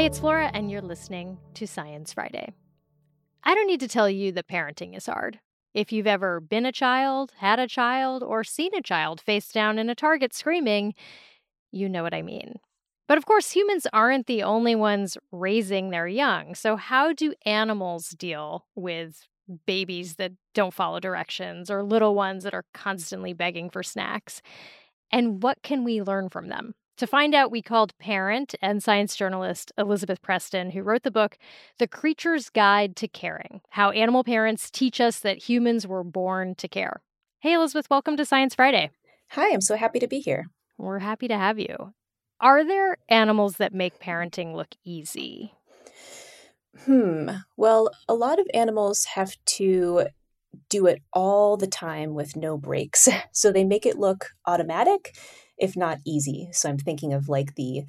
it's Flora, and you're listening to Science Friday. I don't need to tell you that parenting is hard. If you've ever been a child, had a child, or seen a child face down in a Target screaming, you know what I mean. But of course, humans aren't the only ones raising their young. So how do animals deal with babies that don't follow directions or little ones that are constantly begging for snacks? And what can we learn from them? To find out, we called parent and science journalist Elizabeth Preston, who wrote the book, The Creature's Guide to Caring, How Animal Parents Teach Us That Humans Were Born to Care. Hey, Elizabeth, welcome to Science Friday. Hi, I'm so happy to be here. We're happy to have you. Are there animals that make parenting look easy? Well, a lot of animals have to do it all the time with no breaks. So they make it look automatic, if not easy. So I'm thinking of like the,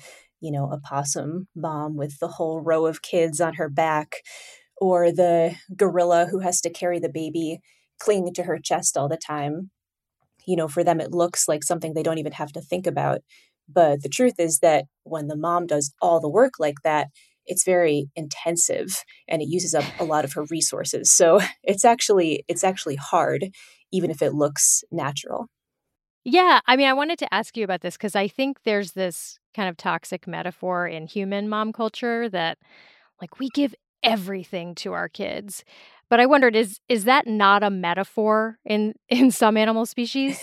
opossum mom with the whole row of kids on her back, or the gorilla who has to carry the baby clinging to her chest all the time. For them, it looks like something they don't even have to think about. But the truth is that when the mom does all the work like that, it's very intensive and it uses up a lot of her resources. So it's actually hard, even if it looks natural. Yeah, I wanted to ask you about this because I think there's this kind of toxic metaphor in human mom culture that, like, we give everything to our kids. But I wondered, is that not a metaphor in some animal species?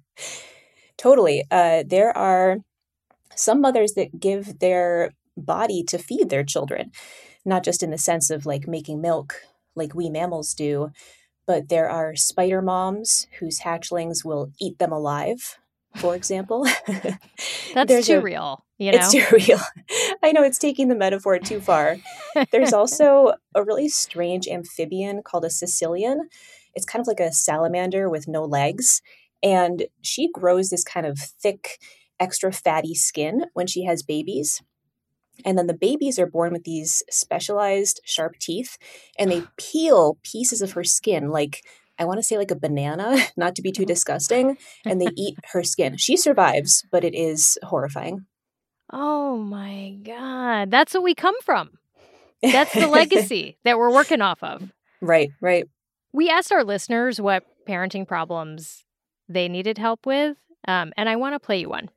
Totally. There are some mothers that give their body to feed their children, not just in the sense of like making milk like we mammals do, but there are spider moms whose hatchlings will eat them alive, for example. That's too real, It's too real. I know it's taking the metaphor too far. There's also a really strange amphibian called a caecilian. It's kind of like a salamander with no legs. And she grows this kind of thick, extra fatty skin when she has babies. And then the babies are born with these specialized sharp teeth, and they peel pieces of her skin, like I want to say like a banana, not to be too disgusting, and they eat her skin. She survives, but it is horrifying. Oh my God. That's what we come from. That's the legacy that we're working off of. Right. We asked our listeners what parenting problems they needed help with, and I want to play you one.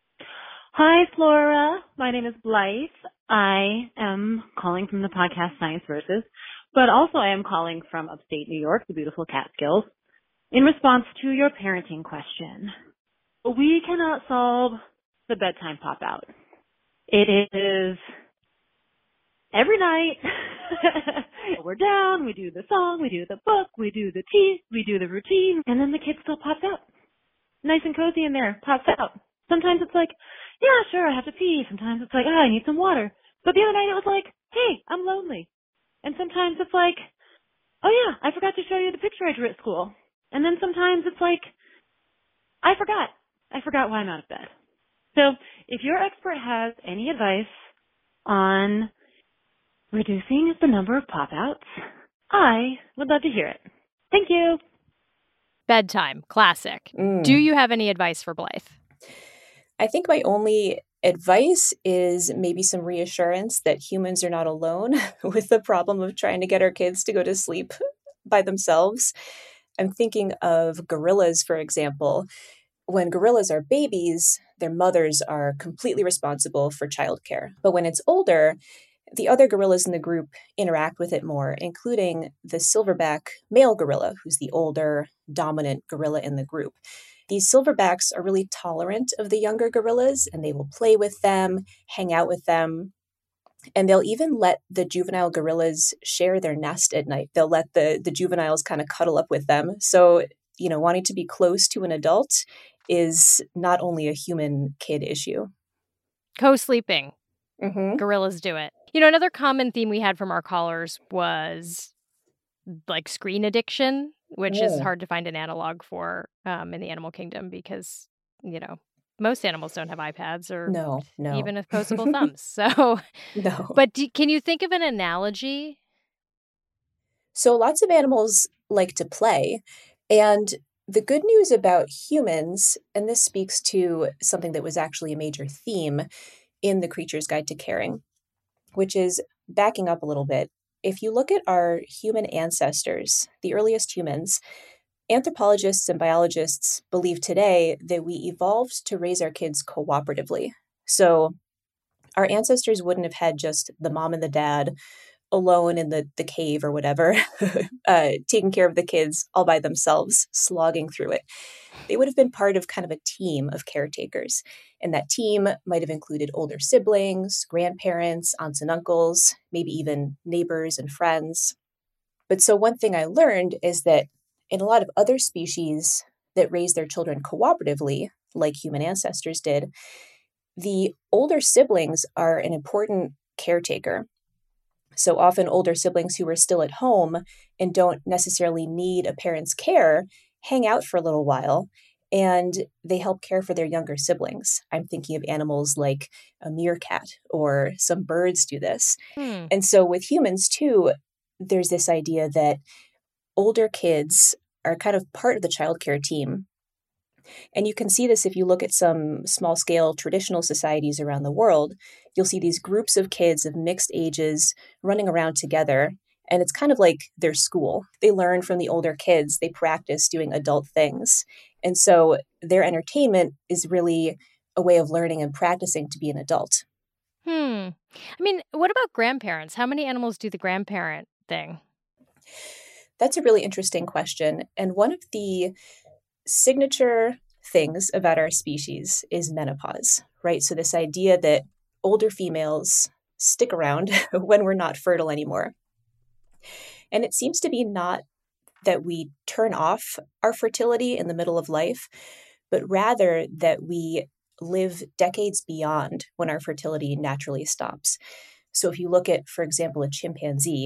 Hi, Flora. My name is Blythe. I am calling from the podcast Science Versus, but also I am calling from upstate New York, the beautiful Catskills, in response to your parenting question. We cannot solve the bedtime pop-out. It is every night. We're down, we do the song, we do the book, we do the teeth, we do the routine, and then the kid still pops out. Nice and cozy in there, pops out. Sometimes it's like, yeah, sure, I have to pee. Sometimes it's like, I need some water. But the other night it was like, hey, I'm lonely. And sometimes it's like, oh yeah, I forgot to show you the picture I drew at school. And then sometimes it's like, I forgot why I'm out of bed. So if your expert has any advice on reducing the number of pop-outs, I would love to hear it. Thank you. Bedtime, classic. Do you have any advice for Blythe? I think my only advice is maybe some reassurance that humans are not alone with the problem of trying to get our kids to go to sleep by themselves. I'm thinking of gorillas, for example. When gorillas are babies, their mothers are completely responsible for childcare. But when it's older, the other gorillas in the group interact with it more, including the silverback male gorilla, who's the older, dominant gorilla in the group. These silverbacks are really tolerant of the younger gorillas, and they will play with them, hang out with them, and they'll even let the juvenile gorillas share their nest at night. They'll let the juveniles kind of cuddle up with them. So, wanting to be close to an adult is not only a human kid issue. Co-sleeping. Mm-hmm. Gorillas do it. Another common theme we had from our callers was like screen addiction, which is hard to find an analog for in the animal kingdom because, most animals don't have iPads or even opposable thumbs. So, no. But can you think of an analogy? So lots of animals like to play. And the good news about humans, and this speaks to something that was actually a major theme in The Creature's Guide to Caring, which is backing up a little bit. If you look at our human ancestors, the earliest humans, anthropologists and biologists believe today that we evolved to raise our kids cooperatively. So our ancestors wouldn't have had just the mom and the dad alone in the cave or whatever, taking care of the kids all by themselves, slogging through it. They would have been part of kind of a team of caretakers. And that team might have included older siblings, grandparents, aunts and uncles, maybe even neighbors and friends. But so one thing I learned is that in a lot of other species that raise their children cooperatively, like human ancestors did, the older siblings are an important caretaker. So often older siblings who are still at home and don't necessarily need a parent's care hang out for a little while and they help care for their younger siblings. I'm thinking of animals like a meerkat, or some birds do this. And so with humans too, there's this idea that older kids are kind of part of the childcare team. And you can see this if you look at some small scale traditional societies around the world. You'll see these groups of kids of mixed ages running around together. And it's kind of like their school. They learn from the older kids, they practice doing adult things. And so their entertainment is really a way of learning and practicing to be an adult. I mean, what about grandparents? How many animals do the grandparent thing? That's a really interesting question. And one of the signature things about our species is menopause, right? So this idea that older females stick around when we're not fertile anymore. And it seems to be not that we turn off our fertility in the middle of life, but rather that we live decades beyond when our fertility naturally stops. So if you look at, for example, a chimpanzee,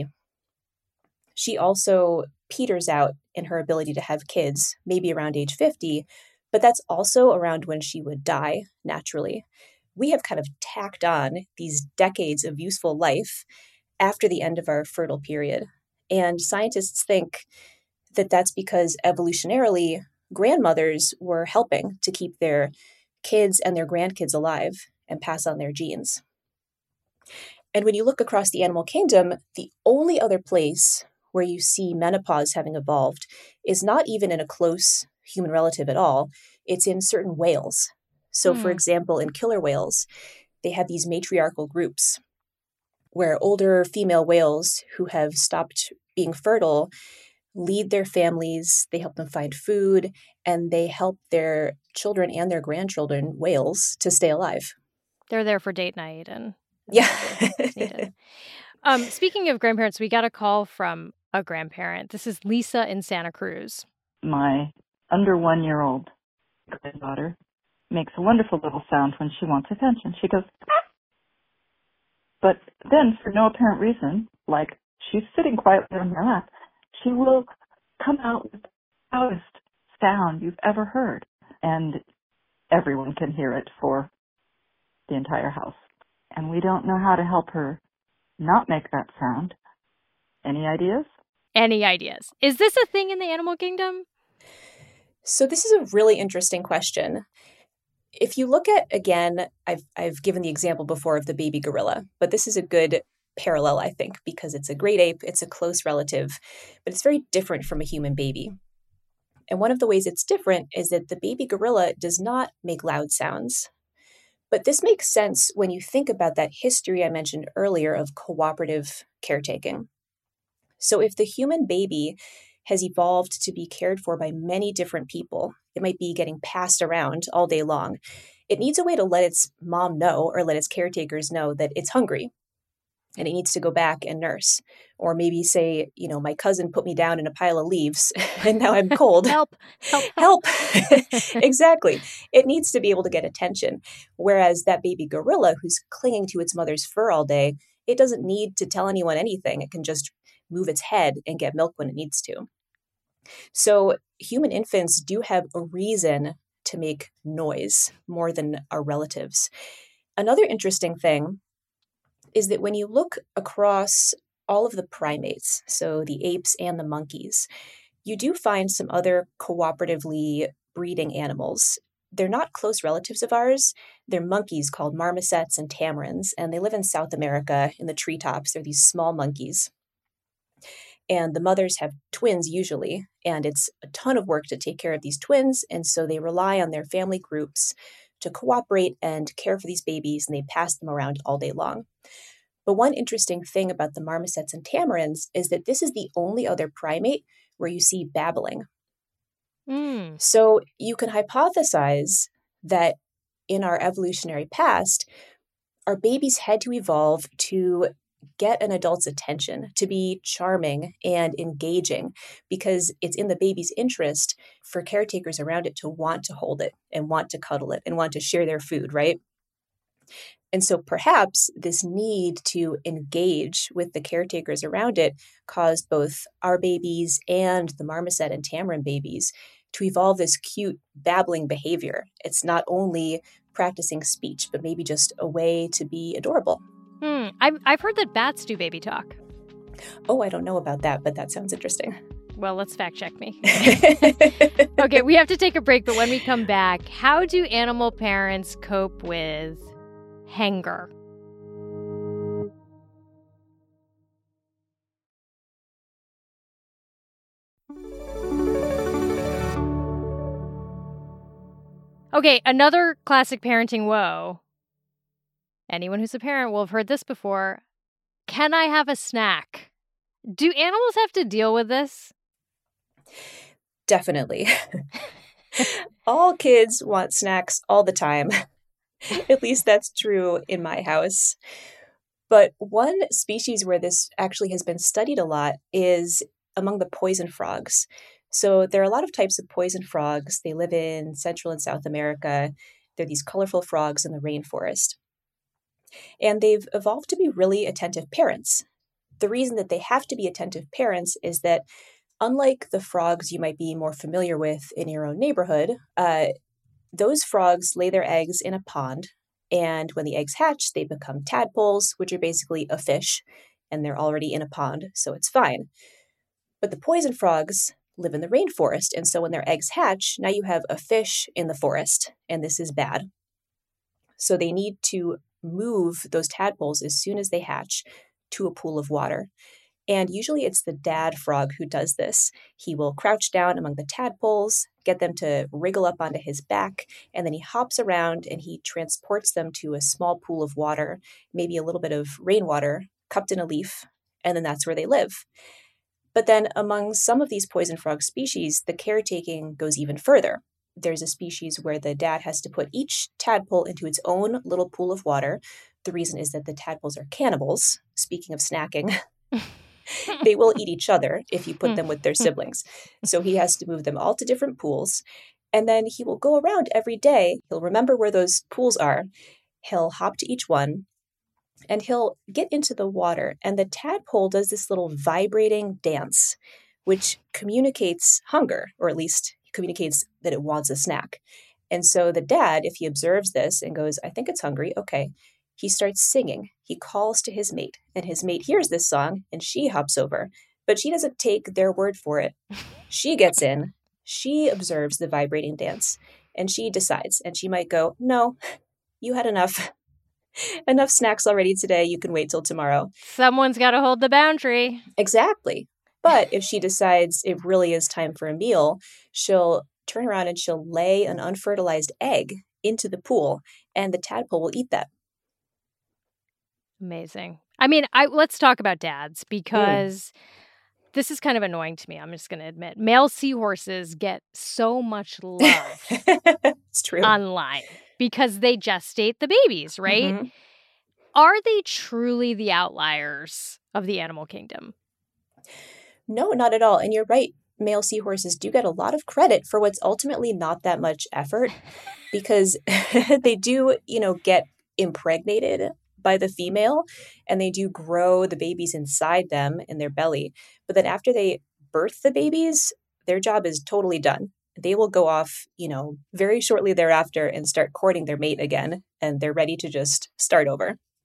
she also peters out in her ability to have kids, maybe around age 50, but that's also around when she would die naturally. We have kind of tacked on these decades of useful life after the end of our fertile period. And scientists think that that's because evolutionarily, grandmothers were helping to keep their kids and their grandkids alive and pass on their genes. And when you look across the animal kingdom, the only other place where you see menopause having evolved is not even in a close human relative at all. It's in certain whales. So, for example, in killer whales, they have these matriarchal groups where older female whales who have stopped being fertile lead their families, they help them find food, and they help their children and their grandchildren, whales, to stay alive. They're there for date night and yeah. Speaking of grandparents, we got a call from a grandparent. This is Lisa in Santa Cruz. My under 1-year-old granddaughter makes a wonderful little sound when she wants attention. She goes, ah! But then for no apparent reason, like she's sitting quietly on her lap, she will come out with the loudest sound you've ever heard. And everyone can hear it for the entire house. And we don't know how to help her not make that sound. Any ideas? Any ideas? Is this a thing in the animal kingdom? So this is a really interesting question. If you look at, again, I've given the example before of the baby gorilla, but this is a good parallel, I think, because it's a great ape, it's a close relative, but it's very different from a human baby. And one of the ways it's different is that the baby gorilla does not make loud sounds. But this makes sense when you think about that history I mentioned earlier of cooperative caretaking. So if the human baby has evolved to be cared for by many different people, it might be getting passed around all day long, it needs a way to let its mom know or let its caretakers know that it's hungry and it needs to go back and nurse. Or maybe say, my cousin put me down in a pile of leaves and now I'm cold. Help. Exactly. It needs to be able to get attention. Whereas that baby gorilla who's clinging to its mother's fur all day, it doesn't need to tell anyone anything. It can just move its head and get milk when it needs to. So human infants do have a reason to make noise more than our relatives. Another interesting thing is that when you look across all of the primates, so the apes and the monkeys, you do find some other cooperatively breeding animals. they're not close relatives of ours. They're monkeys called marmosets and tamarins, and they live in South America in the treetops. They're these small monkeys. And the mothers have twins usually, and it's a ton of work to take care of these twins. And so they rely on their family groups to cooperate and care for these babies, and they pass them around all day long. But one interesting thing about the marmosets and tamarins is that this is the only other primate where you see babbling. So you can hypothesize that in our evolutionary past, our babies had to evolve to get an adult's attention, to be charming and engaging, because it's in the baby's interest for caretakers around it to want to hold it and want to cuddle it and want to share their food, right? And so perhaps this need to engage with the caretakers around it caused both our babies and the marmoset and tamarin babies to evolve this cute babbling behavior. It's not only practicing speech, but maybe just a way to be adorable. I've heard that bats do baby talk. Oh, I don't know about that, but that sounds interesting. Well, let's fact check me. Okay, we have to take a break, but when we come back, how do animal parents cope with hanger? Okay, another classic parenting woe. Anyone who's a parent will have heard this before. Can I have a snack? Do animals have to deal with this? Definitely. All kids want snacks all the time. At least that's true in my house. But one species where this actually has been studied a lot is among the poison frogs. So there are a lot of types of poison frogs. They live in Central and South America. They're these colorful frogs in the rainforest. And they've evolved to be really attentive parents. The reason that they have to be attentive parents is that unlike the frogs you might be more familiar with in your own neighborhood, those frogs lay their eggs in a pond. And when the eggs hatch, they become tadpoles, which are basically a fish, and they're already in a pond, so it's fine. But the poison frogs live in the rainforest, and so when their eggs hatch, now you have a fish in the forest, and this is bad. So they need to move those tadpoles as soon as they hatch to a pool of water. And usually it's the dad frog who does this. He will crouch down among the tadpoles, get them to wriggle up onto his back, and then he hops around and he transports them to a small pool of water, maybe a little bit of rainwater cupped in a leaf, and then that's where they live. But then among some of these poison frog species, the caretaking goes even further. There's a species where the dad has to put each tadpole into its own little pool of water. The reason is that the tadpoles are cannibals. Speaking of snacking, they will eat each other if you put them with their siblings. So he has to move them all to different pools. And then he will go around every day. He'll remember where those pools are. He'll hop to each one and he'll get into the water. And the tadpole does this little vibrating dance, which communicates hunger, or at least communicates that it wants a snack. And so the dad, if he observes this and goes, I think it's hungry, okay, he starts singing. He calls to his mate, and his mate hears this song, and she hops over. But she doesn't take their word for it. She gets in, she observes the vibrating dance, and she decides. And she might go, no, you had enough snacks already today. You can wait till tomorrow. Someone's got to hold the boundary. Exactly. But if she decides it really is time for a meal, she'll turn around and she'll lay an unfertilized egg into the pool, and the tadpole will eat that. Amazing. I mean, let's talk about dads, because this is kind of annoying to me. I'm just going to admit. Male seahorses get so much love It's true. online because they gestate the babies, right? Mm-hmm. Are they truly the outliers of the animal kingdom? No, not at all. And you're right. Male seahorses do get a lot of credit for what's ultimately not that much effort, because they do, get impregnated by the female, and they do grow the babies inside them in their belly. But then after they birth the babies, their job is totally done. They will go off, very shortly thereafter and start courting their mate again, and they're ready to just start over.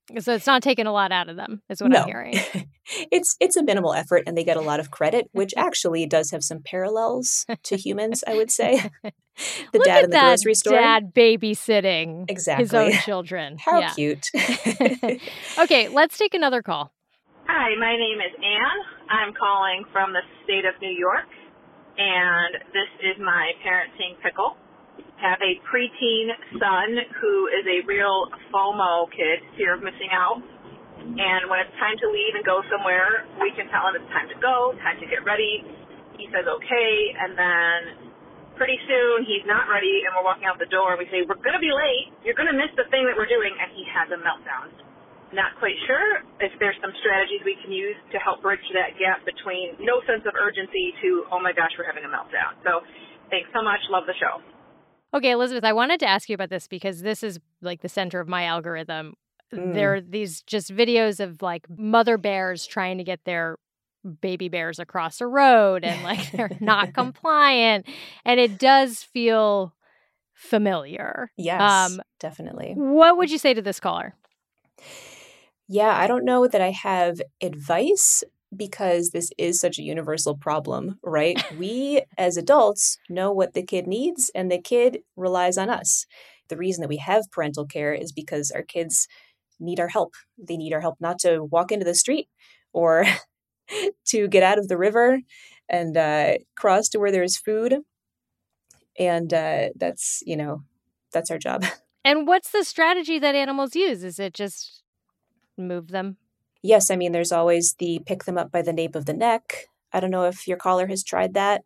So it's not taking a lot out of them, is what No. I'm hearing. It's a minimal effort, and they get a lot of credit, which actually does have some parallels to humans, I would say. The Look dad at in the that grocery store. dad babysitting his own Exactly. children. How Yeah. cute. Okay, let's take another call. Hi, my name is Anne. I'm calling from the state of New York, and this is my parenting pickle. Have a preteen son who is a real FOMO kid, fear of missing out. And when it's time to leave and go somewhere, we can tell him it's time to go, time to get ready. He says okay, and then pretty soon he's not ready, and we're walking out the door, and we say, we're going to be late, you're going to miss the thing that we're doing, and he has a meltdown. Not quite sure if there's some strategies we can use to help bridge that gap between no sense of urgency to, oh my gosh, we're having a meltdown. So thanks so much. Love the show. Okay, Elizabeth, I wanted to ask you about this because this is like the center of my algorithm. There are these just videos of like mother bears trying to get their baby bears across a road and like they're not compliant. And it does feel familiar. Yes, definitely. What would you say to this caller? Yeah, I don't know that I have advice because this is such a universal problem, right? We as adults know what the kid needs and the kid relies on us. The reason that we have parental care is because our kids need our help. They need our help not to walk into the street or to get out of the river and cross to where there's food. And that's our job. And what's the strategy that animals use? Is it just move them? Yes, I mean, there's always the pick them up by the nape of the neck. I don't know if your caller has tried that.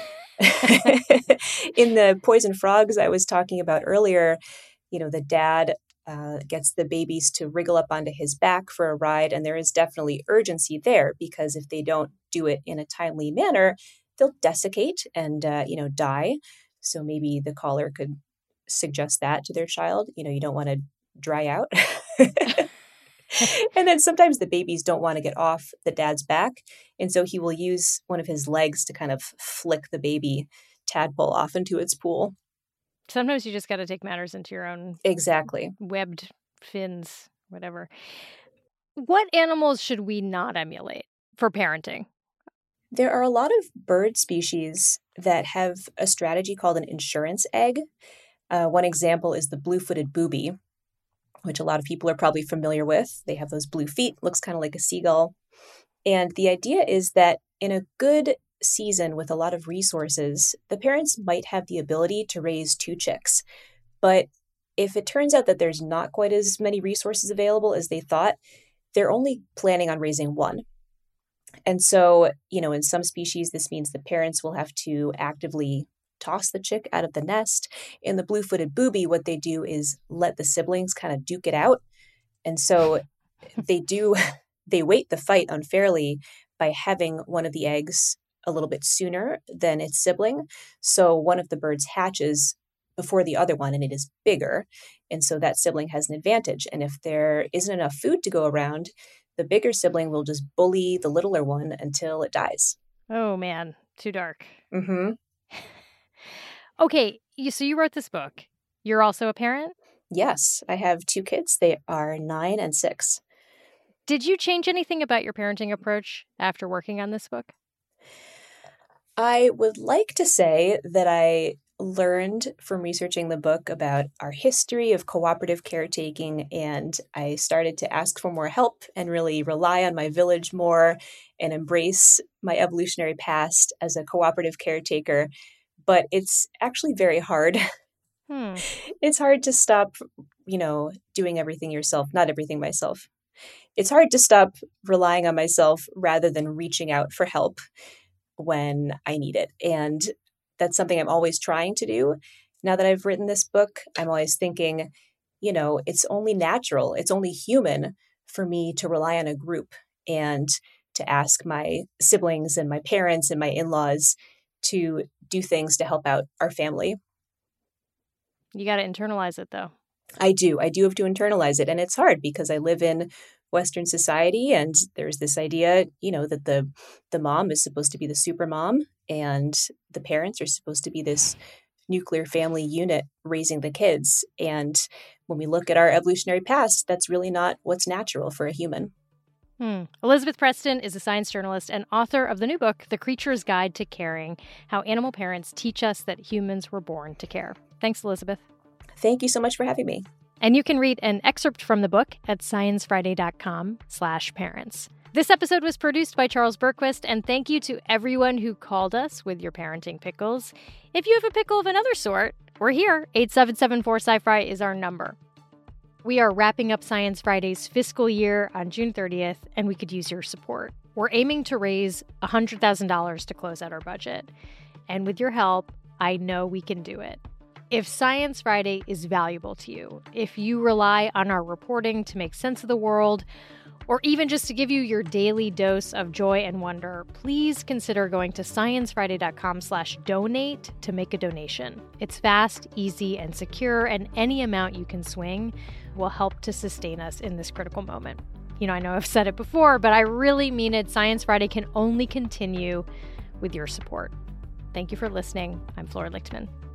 In the poison frogs I was talking about earlier, the dad gets the babies to wriggle up onto his back for a ride, and there is definitely urgency there because if they don't do it in a timely manner, they'll desiccate and die. So maybe the caller could suggest that to their child. You don't want to dry out. And then sometimes the babies don't want to get off the dad's back. And so he will use one of his legs to kind of flick the baby tadpole off into its pool. Sometimes you just got to take matters into your own Exactly. webbed fins, whatever. What animals should we not emulate for parenting? There are a lot of bird species that have a strategy called an insurance egg. One example is the blue-footed booby, which a lot of people are probably familiar with. They have those blue feet, looks kind of like a seagull. And the idea is that in a good season with a lot of resources, the parents might have the ability to raise 2 chicks. But if it turns out that there's not quite as many resources available as they thought, they're only planning on raising 1. And so, in some species, this means the parents will have to actively toss the chick out of the nest. In the blue-footed booby, what they do is let the siblings kind of duke it out. And so they weight the fight unfairly by having one of the eggs a little bit sooner than its sibling. So one of the birds hatches before the other one and it is bigger. And so that sibling has an advantage. And if there isn't enough food to go around, the bigger sibling will just bully the littler one until it dies. Oh, man. Too dark. Mm-hmm. Okay, so you wrote this book. You're also a parent? Yes, I have 2 kids. They are 9 and 6. Did you change anything about your parenting approach after working on this book? I would like to say that I learned from researching the book about our history of cooperative caretaking, and I started to ask for more help and really rely on my village more and embrace my evolutionary past as a cooperative caretaker. But it's actually very hard. It's hard to stop, doing everything yourself, not everything myself. It's hard to stop relying on myself rather than reaching out for help when I need it. And that's something I'm always trying to do. Now that I've written this book, I'm always thinking, it's only natural, it's only human for me to rely on a group and to ask my siblings and my parents and my in-laws to do things to help out our family. You got to internalize it, though. I do have to internalize it. And it's hard because I live in Western society and there's this idea, that the mom is supposed to be the super mom and the parents are supposed to be this nuclear family unit raising the kids. And when we look at our evolutionary past, that's really not what's natural for a human. Elizabeth Preston is a science journalist and author of the new book, The Creature's Guide to Caring, How Animal Parents Teach Us That Humans Were Born to Care. Thanks, Elizabeth. Thank you so much for having me. And you can read an excerpt from the book at sciencefriday.com/parents. This episode was produced by Charles Berquist, and thank you to everyone who called us with your parenting pickles. If you have a pickle of another sort, we're here. 877-4-SCI-FRI is our number. We are wrapping up Science Friday's fiscal year on June 30th, and we could use your support. We're aiming to raise $100,000 to close out our budget. And with your help, I know we can do it. If Science Friday is valuable to you, if you rely on our reporting to make sense of the world, or even just to give you your daily dose of joy and wonder, please consider going to sciencefriday.com/donate to make a donation. It's fast, easy, and secure, and any amount you can swing will help to sustain us in this critical moment. I know I've said it before, but I really mean it. Science Friday can only continue with your support. Thank you for listening. I'm Flora Lichtman.